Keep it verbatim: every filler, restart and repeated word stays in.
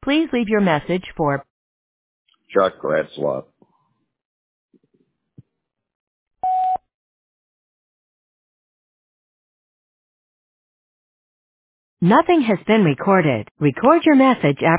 Please leave your message for Chuck Retzlaff. Nothing has been recorded. Record your message after